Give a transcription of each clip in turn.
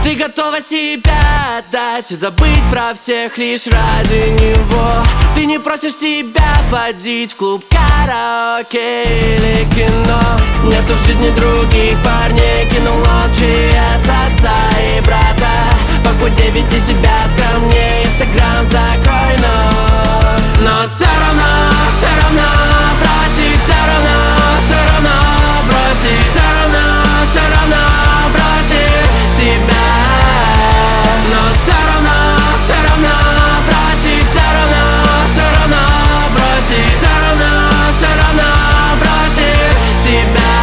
Ты готова себя отдать и забыть про всех лишь ради него. Ты не просишь тебя водить в клуб, караоке или кино. Нету в жизни других парней, кинул он ЧС отца и брата. Похудей, веди себя скромнее, инстаграм закрой, но все равно бросить, все равно бросить, все равно бросить тебя. Но все равно бросить, все равно бросить, все равно бросить тебя.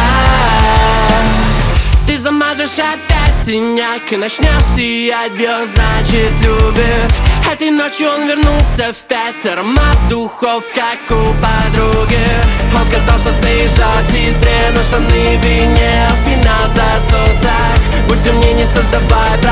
Ты замажешь опять синяк и начнешь сиять, бьет, значит любит. Этой ночью он вернулся в 5, аромат духов, как у подруги. Он сказал, что заезжал к сестре, но штаны в вине, спина в засосах. Будь умней, не создавай